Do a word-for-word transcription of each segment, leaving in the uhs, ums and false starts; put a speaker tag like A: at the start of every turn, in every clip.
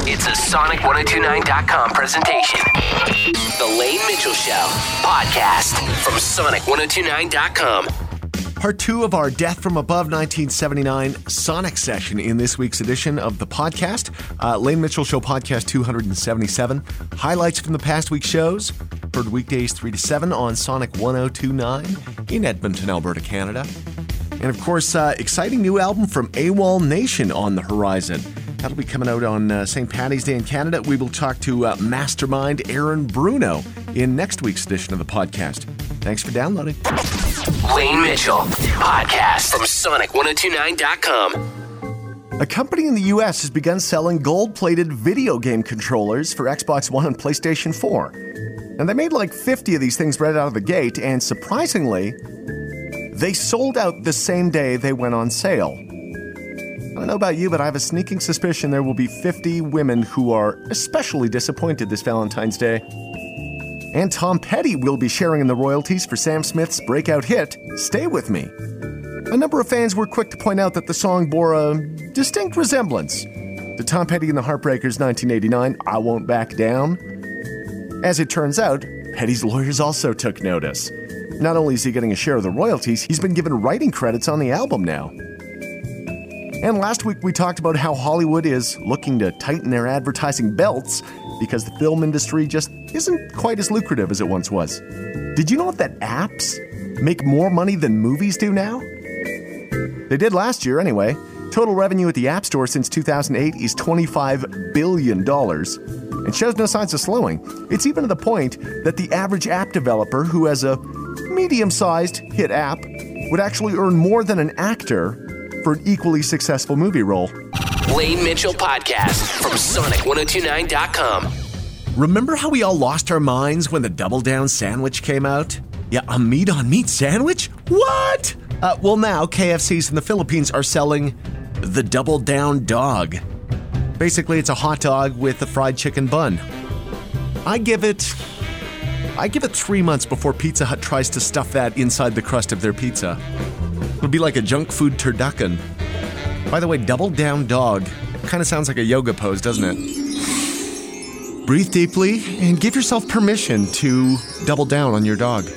A: It's a Sonic ten twenty-nine dot com presentation. The Lane Mitchell Show podcast from Sonic ten twenty-nine dot com.
B: Part two of our Death from Above nineteen seventy-nine Sonic session in this week's edition of the podcast. Uh, Lane Mitchell Show podcast two seventy-seven. Highlights from the past week's shows. Heard weekdays three to seven on Sonic ten twenty-nine in Edmonton, Alberta, Canada. And of course, uh, exciting new album from AWOL Nation on the horizon. That'll be coming out on uh, Saint Paddy's Day in Canada. We will talk to uh, Mastermind Aaron Bruno in next week's edition of the podcast. Thanks for downloading.
A: Lane Mitchell podcast from Sonic ten twenty-nine dot com.
B: A company in the U S has begun selling gold-plated video game controllers for Xbox One and PlayStation four. And they made like fifty of these things right out of the gate, and surprisingly, they sold out the same day they went on sale. I don't know about you, but I have a sneaking suspicion there will be fifty women who are especially disappointed this Valentine's Day. And Tom Petty will be sharing in the royalties for Sam Smith's breakout hit, Stay With Me. A number of fans were quick to point out that the song bore a distinct resemblance to Tom Petty and the Heartbreakers' nineteen eighty-nine I Won't Back Down. As it turns out, Petty's lawyers also took notice. Not only is he getting a share of the royalties, he's been given writing credits on the album now. And last week we talked about how Hollywood is looking to tighten their advertising belts because the film industry just isn't quite as lucrative as it once was. Did you know that apps make more money than movies do now? They did last year anyway. Total revenue at the App Store since two thousand eight is twenty-five billion dollars and shows no signs of slowing. It's even to the point that the average app developer who has a medium-sized hit app would actually earn more than an actor for an equally successful movie role.
A: Lane Mitchell podcast from Sonic ten twenty-nine dot com.
B: Remember how we all lost our minds when the Double Down sandwich came out? Yeah, a meat-on-meat sandwich? What? Uh, well, now K F Cs in the Philippines are selling the Double Down dog. Basically, it's a hot dog with a fried chicken bun. I give it... I give it three months before Pizza Hut tries to stuff that inside the crust of their pizza. It'll be like a junk food turducken. By the way, Double Down dog kind of sounds like a yoga pose, doesn't it? Breathe deeply and give yourself permission to double down on your dog.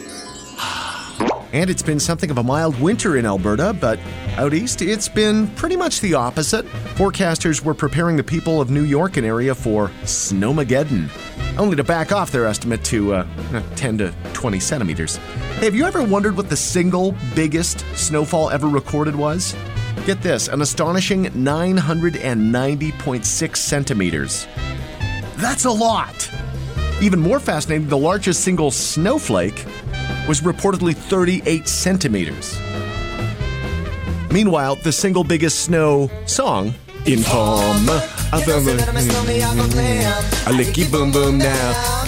B: And it's been something of a mild winter in Alberta, but out east, it's been pretty much the opposite. Forecasters were preparing the people of New York and area for Snowmageddon, only to back off their estimate to uh, ten to twenty centimeters. Hey, have you ever wondered what the single biggest snowfall ever recorded was? Get this, an astonishing nine hundred ninety point six centimeters. That's a lot! Even more fascinating, the largest single snowflake was reportedly thirty-eight centimeters. Meanwhile, the single biggest snow song, In Palm, a licky boom boom now,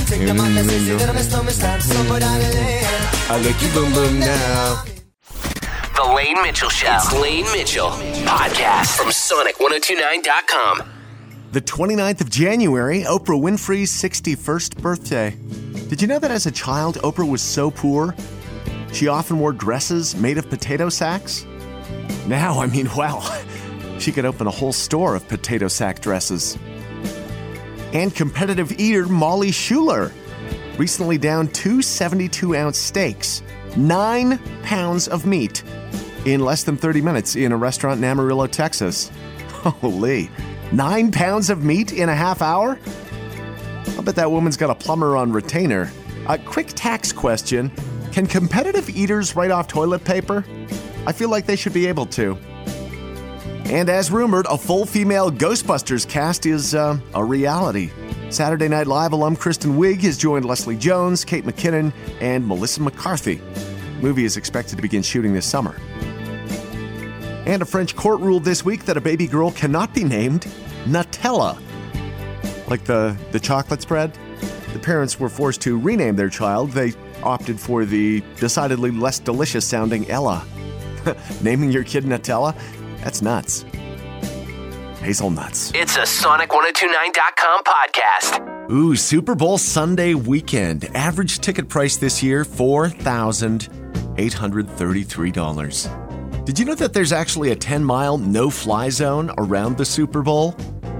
B: a licky boom boom now.
A: The Lane Mitchell Show. It's Lane Mitchell podcast from Sonic ten twenty-nine dot com.
B: The twenty-ninth of January, Oprah Winfrey's sixty-first birthday. Did you know that as a child, Oprah was so poor, she often wore dresses made of potato sacks? Now, I mean, well, she could open a whole store of potato sack dresses. And competitive eater Molly Schuler recently downed two seventy-two ounce steaks, nine pounds of meat, in less than thirty minutes in a restaurant in Amarillo, Texas. Holy, nine pounds of meat in a half hour? I'll bet that woman's got a plumber on retainer. A quick tax question. Can competitive eaters write off toilet paper? I feel like they should be able to. And as rumored, a full female Ghostbusters cast is uh, a reality. Saturday Night Live alum Kristen Wiig has joined Leslie Jones, Kate McKinnon, and Melissa McCarthy. The movie is expected to begin shooting this summer. And a French court ruled this week that a baby girl cannot be named Nutella. Like the, the chocolate spread? The parents were forced to rename their child. They opted for the decidedly less delicious sounding Ella. Naming your kid Nutella? That's nuts. Hazelnuts.
A: It's a Sonic ten twenty-nine dot com podcast.
B: Ooh, Super Bowl Sunday weekend. Average ticket price this year, four thousand eight hundred thirty-three dollars. Did you know that there's actually a ten mile no-fly zone around the Super Bowl?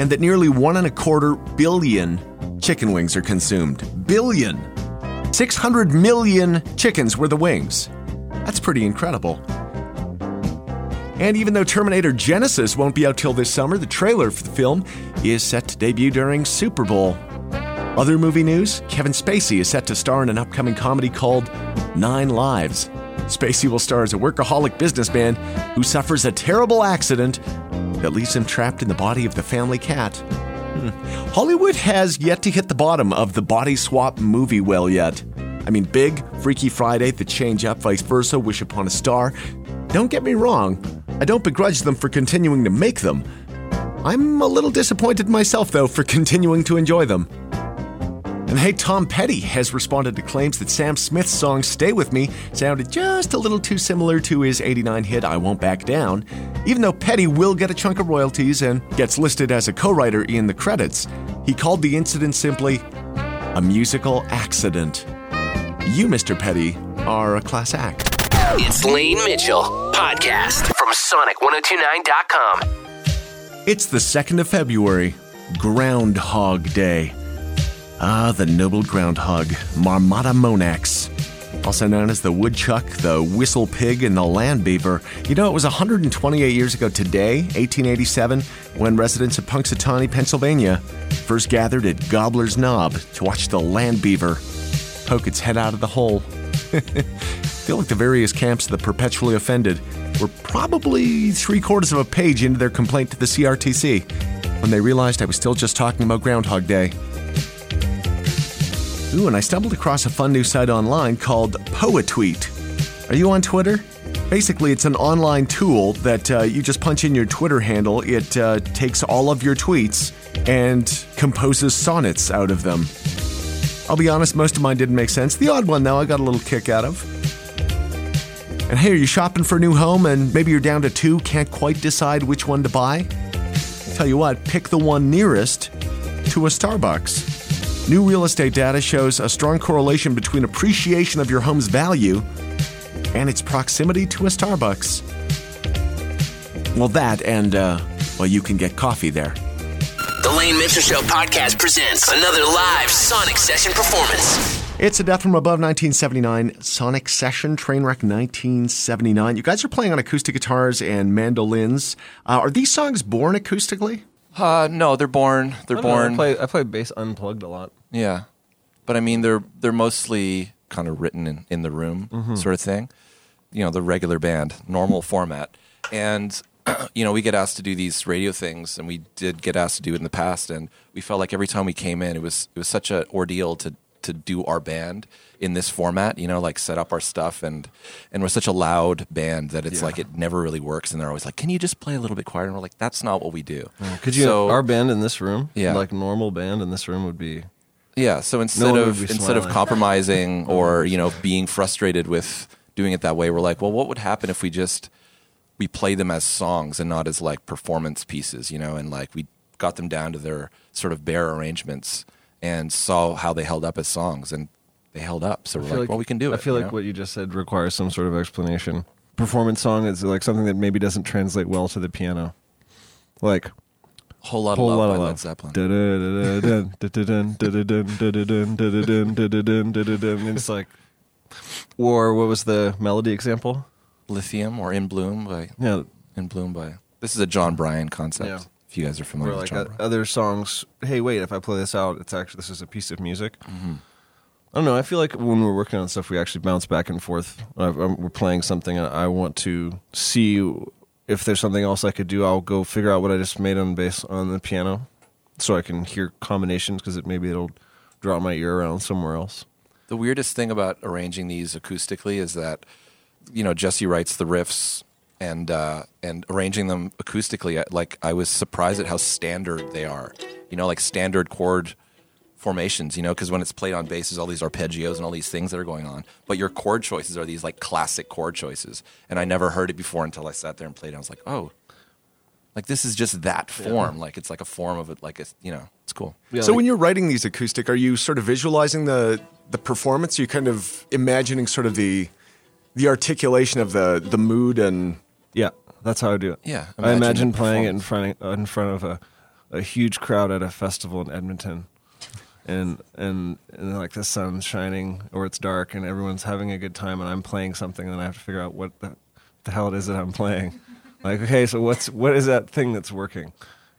B: and that nearly one and a quarter billion chicken wings are consumed. Billion! six hundred million chickens were the wings. That's pretty incredible. And even though Terminator Genesis won't be out till this summer, the trailer for the film is set to debut during Super Bowl. Other movie news, Kevin Spacey is set to star in an upcoming comedy called Nine Lives. Spacey will star as a workaholic businessman who suffers a terrible accident that leaves him trapped in the body of the family cat. Hmm. Hollywood has yet to hit the bottom of the body swap movie well yet. I mean, Big, Freaky Friday, The Change Up, Vice Versa, Wish Upon a Star. Don't get me wrong, I don't begrudge them for continuing to make them. I'm a little disappointed myself, though, for continuing to enjoy them. And hey, Tom Petty has responded to claims that Sam Smith's song Stay With Me sounded just a little too similar to his eighty-nine hit I Won't Back Down, even though Petty will get a chunk of royalties and gets listed as a co-writer in the credits. He called the incident simply a musical accident. You, Mister Petty, are a class act.
A: It's Lane Mitchell, podcast from Sonic ten twenty-nine dot com.
B: It's the second of February, Groundhog Day. Ah, the noble groundhog, Marmota monax, also known as the woodchuck, the whistle pig, and the land beaver. You know, it was one hundred twenty-eight years ago today, eighteen eighty-seven, when residents of Punxsutawney, Pennsylvania, first gathered at Gobbler's Knob to watch the land beaver poke its head out of the hole. I feel like the various camps of the perpetually offended were probably three quarters of a page into their complaint to the C R T C when they realized I was still just talking about Groundhog Day. Ooh, and I stumbled across a fun new site online called Poetweet. Are you on Twitter? Basically, it's an online tool that uh, you just punch in your Twitter handle. It uh, takes all of your tweets and composes sonnets out of them. I'll be honest, most of mine didn't make sense. The odd one, though, I got a little kick out of. And hey, are you shopping for a new home and maybe you're down to two, can't quite decide which one to buy? Tell you what, pick the one nearest to a Starbucks. New real estate data shows a strong correlation between appreciation of your home's value and its proximity to a Starbucks. Well, that and, uh, well, you can get coffee there.
A: The Lane Mitchell Show podcast presents another live Sonic Session performance.
B: It's a Death from Above nineteen seventy-nine Sonic Session, Trainwreck nineteen seventy-nine. You guys are playing on acoustic guitars and mandolins. Uh, are these songs born acoustically?
C: Uh, no, they're born. They're
D: I
C: born.
D: Know, I play I play bass unplugged a lot.
C: Yeah, but I mean they're they're mostly kind of written in, in the room, mm-hmm. sort of thing. You know, the regular band, normal format, and you know we get asked to do these radio things, and we did get asked to do it in the past, and we felt like every time we came in, it was it was such an ordeal to to do our band in this format. You know, like set up our stuff, and and we're such a loud band that it's yeah. like it never really works. And they're always like, "Can you just play a little bit quieter?" And we're like, "That's not what we do."
D: Yeah. Could you? So, our band in this room,
C: yeah,
D: like normal band in this room would be.
C: Yeah, so instead
D: no
C: of instead of compromising or you know being frustrated with doing it that way, we're like, well, what would happen if we just we play them as songs and not as like performance pieces, you know, and like we got them down to their sort of bare arrangements and saw how they held up as songs, and they held up. So we're like, like, well, we can do it.
D: I feel like know? What you just said requires some sort of explanation. Performance song is like something that maybe doesn't translate well to the piano, like.
C: Whole Lot of Love by Led Zeppelin.
D: It's like, or what was the melody example?
C: Lithium or In Bloom by
D: yeah,
C: In Bloom by. This is a John Bryan concept.
D: Yeah.
C: If you guys are familiar
D: or
C: with
D: like
C: John Bryan.
D: Other songs. Hey, wait! If I play this out, it's actually this is a piece of music.
C: Mm-hmm.
D: I don't know. I feel like when we're working on stuff, we actually bounce back and forth. We're playing something, and I want to see. If there's something else I could do, I'll go figure out what I just made on bass on the piano so I can hear combinations because it, maybe it'll draw my ear around somewhere else.
C: The weirdest thing about arranging these acoustically is that, you know, Jesse writes the riffs and uh, and arranging them acoustically, like I was surprised at how standard they are. You know, like standard chord formations, you know, because when it's played on bass, there's all these arpeggios and all these things that are going on. But your chord choices are these like classic chord choices. And I never heard it before until I sat there and played it. I was like, oh, like this is just that form. Yeah. Like it's like a form of it. Like it's, you know, it's cool.
B: Yeah, so like, when you're writing these acoustic, are you sort of visualizing the the performance? Are you kind of imagining sort of the the articulation of the the mood and?
D: Yeah, that's how I do it.
C: Yeah,
D: I imagine playing it in front of, in front of a a huge crowd at a festival in Edmonton, and and and like the sun's shining or it's dark and everyone's having a good time, and I'm playing something, and I have to figure out what the, the hell it is that I'm playing. Like, okay, so what's what is that thing that's working?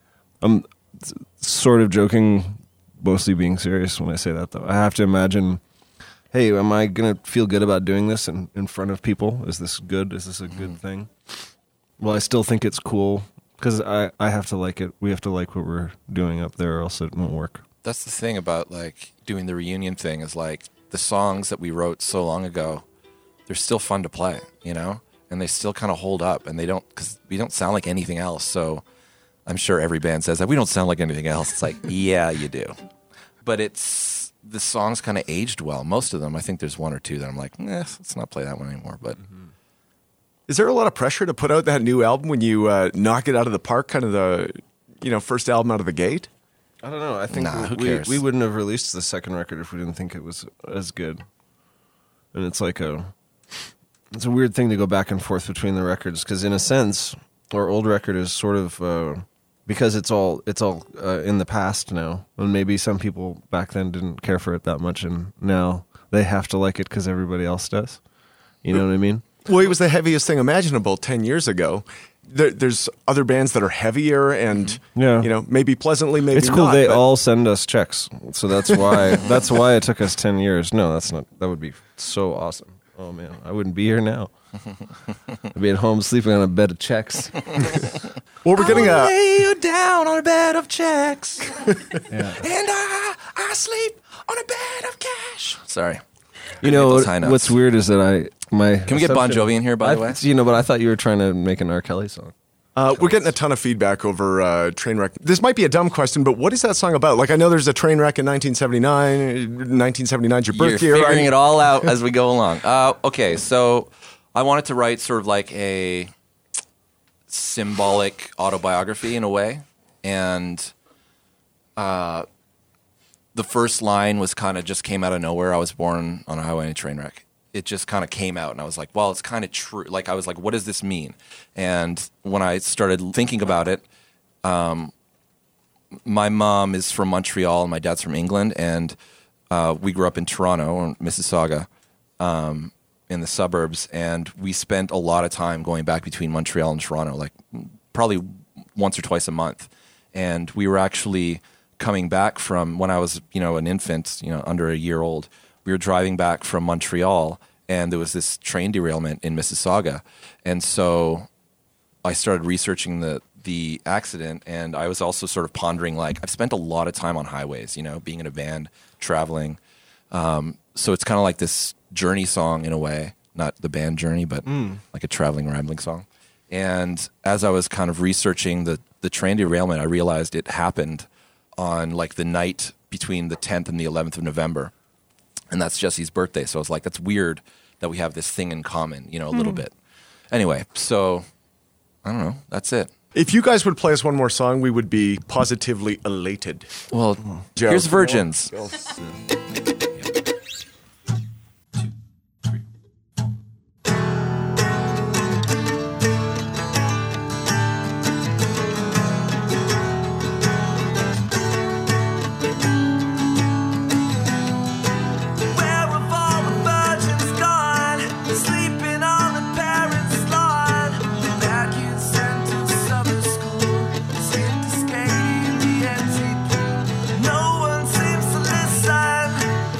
D: I'm sort of joking, mostly being serious when I say that, though. I have to imagine, hey, am I going to feel good about doing this in, in front of people? Is this good? Is this a good thing? Well, I still think it's cool because I, I have to like it. We have to like what we're doing up there or else it won't work.
C: That's the thing about like doing the reunion thing is like the songs that we wrote so long ago, they're still fun to play, you know? And they still kind of hold up, and they don't, because we don't sound like anything else. So I'm sure every band says that we don't sound like anything else. It's like, yeah, you do. But it's, the songs kind of aged well. Most of them, I think there's one or two that I'm like, eh, let's not play that one anymore. But
B: mm-hmm. Is there a lot of pressure to put out that new album when you uh, knock it out of the park, kind of the, you know, first album out of the gate?
D: I don't know. I think
C: Nah, who
D: we,
C: cares?
D: we wouldn't have released the second record if we didn't think it was as good. And it's like a, it's a weird thing to go back and forth between the records because in a sense, our old record is sort of uh, because it's all it's all uh, in the past now, and maybe some people back then didn't care for it that much, and now they have to like it because everybody else does. You know what I mean?
B: Well, it was the heaviest thing imaginable ten years ago. There, there's other bands that are heavier and,
D: Yeah.
B: you know, maybe pleasantly, maybe
D: It's cool.
B: not,
D: They
B: but-
D: all send us checks, so that's why that's why it took us ten years. No, that's not. That would be so awesome. Oh man, I wouldn't be here now. I'd be at home sleeping on a bed of checks.
B: Well, we're getting a...
C: lay you down on a bed of checks,
D: Yeah.
C: and I I sleep on a bed of cash. Sorry.
D: You know
C: those
D: what,
C: high notes.
D: what's weird is that I my
C: Can we get Bon
D: assumption-
C: Jovi in here, by the
D: I-
C: way?
D: You know, but I thought you were trying to make an R. Kelly song.
B: Uh, we're getting a ton of feedback over uh, Trainwreck. This might be a dumb question, but what is that song about? Like, I know there's a Trainwreck in nineteen seventy-nine. nineteen seventy-nine is your birth
C: You're
B: year.
C: figuring
B: I-
C: it all out as we go along. Uh, okay, so I wanted to write sort of like a symbolic autobiography in a way, and uh, the first line was kind of just came out of nowhere. I was born on a highway in a train wreck. It just kind of came out, and I was like, well, it's kind of true. Like, I was like, what does this mean? And when I started thinking about it, um, my mom is from Montreal and my dad's from England, and uh, we grew up in Toronto or Mississauga, um, in the suburbs, and we spent a lot of time going back between Montreal and Toronto, like probably once or twice a month. And we were actually coming back from when I was, you know, an infant, you know, under a year old. We were driving back from Montreal, and there was this train derailment in Mississauga, and so I started researching the the accident, and I was also sort of pondering, like, I've spent a lot of time on highways, you know, being in a band, traveling. Um, so it's kind of like this journey song in a way, not the band Journey, but mm. like a traveling, rambling song. And as I was kind of researching the, the train derailment, I realized it happened on like the night between the tenth and the eleventh of November. And that's Jesse's birthday. So I was like, that's weird that we have this thing in common, you know, a mm. little bit. Anyway, so I don't know. That's it.
B: If you guys would play us one more song, we would be positively elated.
C: Well,
B: Joe.
C: here's Virgins.
E: No one seems to listen.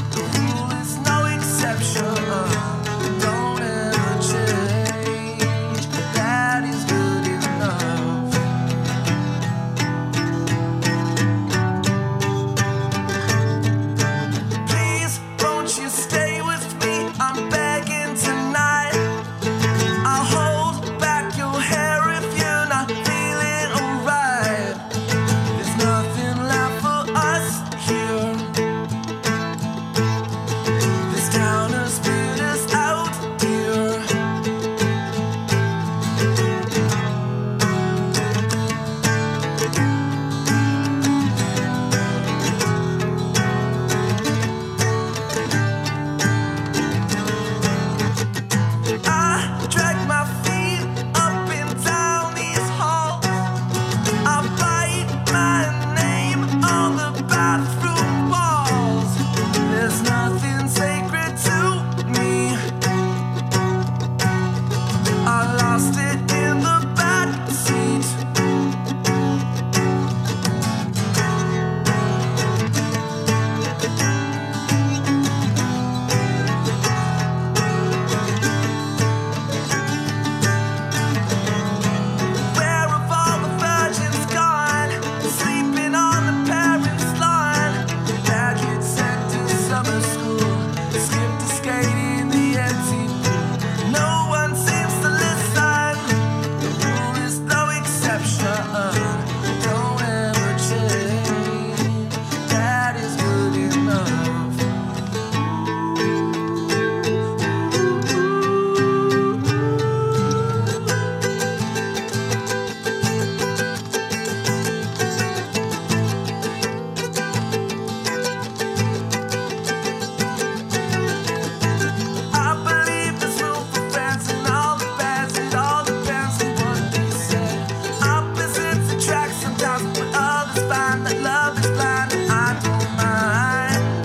E: love is blind and I don't mind.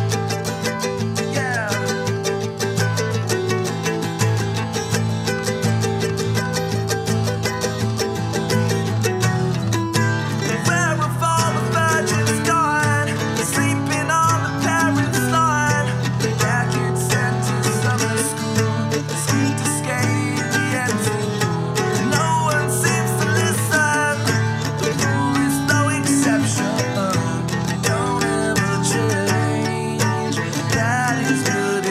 E: Yeah. Where have all the virgins gone? Sleeping on the parents' lawn. Dad gets sent to summer school. Sweet to skate the empty. No one seems to listen. The rule is no exception. They don't ever change. That is good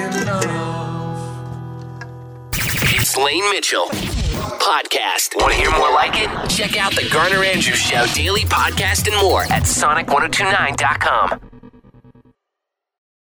E: enough.
A: It's Lane Mitchell Podcast. Want to hear more like it? Check out the Garner Andrews Show daily podcast and more at sonic ten twenty-nine dot com.